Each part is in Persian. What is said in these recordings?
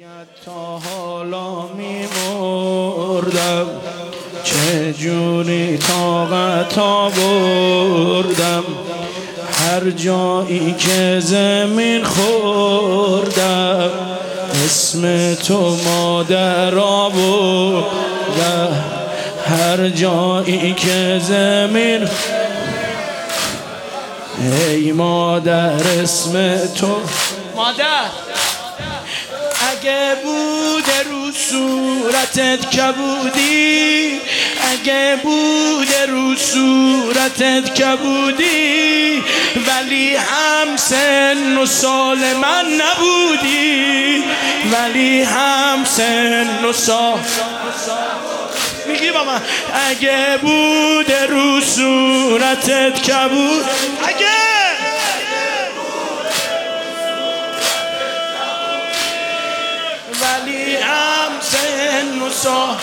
تا حالا می‌مردم چجوری طاقت آوردم هر جایی که زمین خوردم اسم تو مادر آوردم هر جایی که زمین ای مادر اسم تو مادر اگه بوده رو صورتت کبودی اگه بوده رو صورتت کبودی ولی هم سن و سال من نبودی ولی هم سن و سال میگی با من اگه بوده رو صورتت کبود ولی هم سن و سال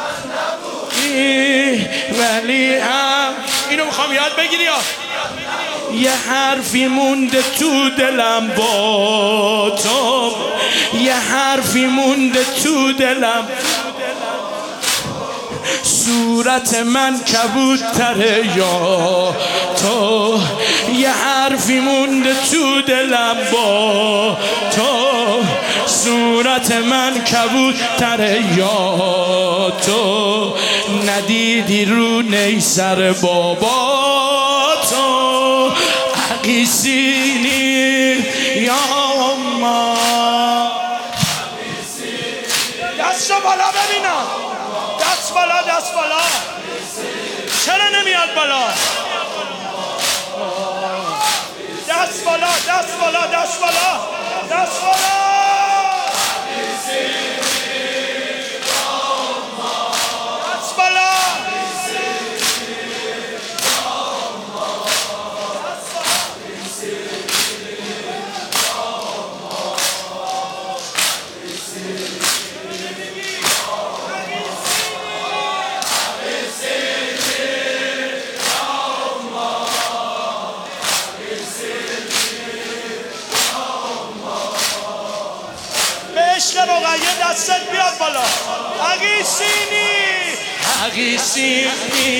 ولی هم اینو میخوام یاد بگیری یه حرفی مونده تو دلم با تو یه حرفی مونده تو دلم صورت من کبودتره یا تو یه حرفی مونده تو دلم با تو صورت من کبودتره یا تو ندیدی رو نیسر بابا تو عقیسینی یا ما دست بالا ببینم دست بالا دست بالا چرا نمیاد بالا دست بالا دست بالا دست بالا دست بالا دست بالا عشق رقیه دستت بیاد بالا عقیسینی عقیسینی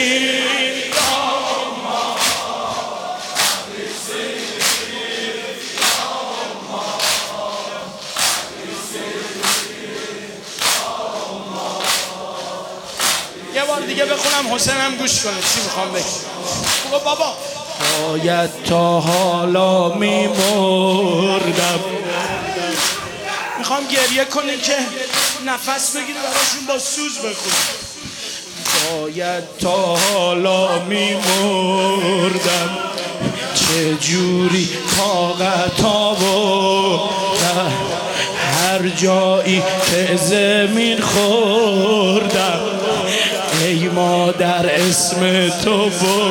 یه بار دیگه بخونم حسینم گوش کنه چی میخوام بگم بابا باید تا حالا میمردم میخوام گریه کنی که نفس بگیری براشون با سوز بخونی باید تا حالا میمردم چجوری طاقت آوردم هر جایی که زمین خوردم ای مادر اسم تو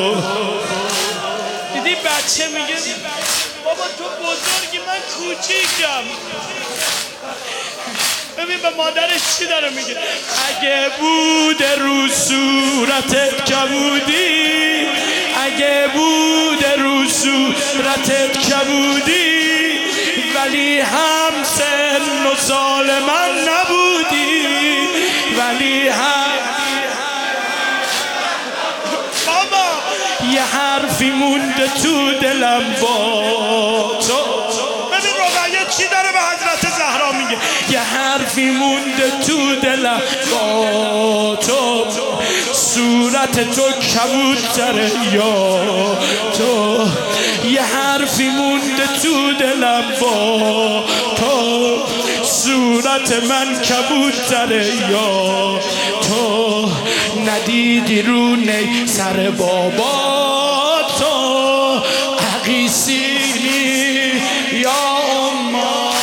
دیدی بچه میگه بابا تو بزرگی من کوچیکم ببین به مادرش چی داره میگه اگه بوده رو صورتت کبودی اگه بوده رو صورتت کبودی ولی هم سن و سال من نبودی ولی هم بابا یه حرفی مونده تو دلم با تو ببین رقیه چی داره به حضرت زهرا میگه یه حرفی مونده تو دلم با تو صورت تو کبودتره یا تو یه حرفی مونده تو دلم با تو صورت من کبودتره یا تو ندیدی رو نی سر بابا تو عقیسینی یا ما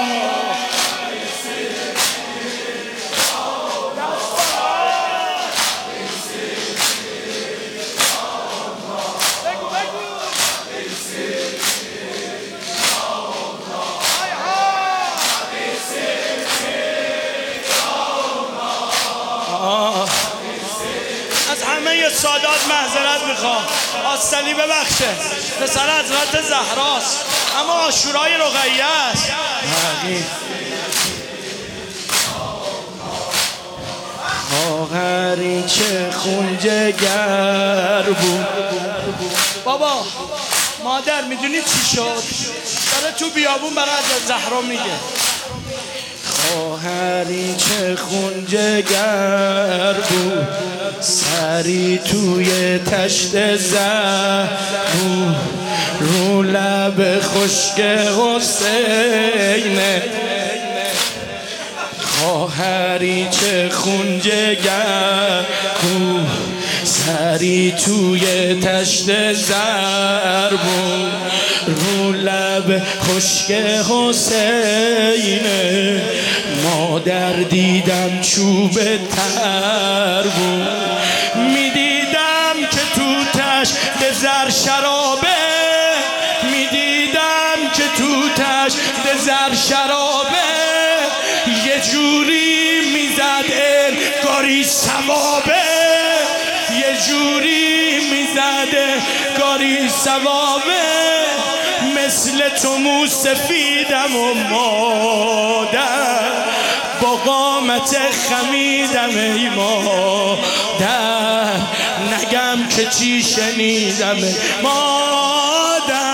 از همه سادات معذرت میخوام آستلی ببخشه پسر حضرت زهراست اما عاشورای رقیه است خواهری چه خون جگر بود. بابا مادر میدونی چی شد؟ داره تو بیابون برای از زهرا میگه خواهری چه خون جگر بود، سری توی تشت زهر بود، رو لب خشک حسینه. خواهری چه خون جگر بود، سری توی تشت زر بود، رو لب خشک حسینه. مادر دیدم چوب تر بود، میدیدم که تو تشت زر شرابه، میدیدم که تو تشت زر شرابه. یه جوری میزد انگاری ثوابه، یه جوری میزده گاری ثوابه. مثل تو موسفیدم و مادر، با قامت خمیدم ای مادر، نگم که چی شنیدم ای مادر.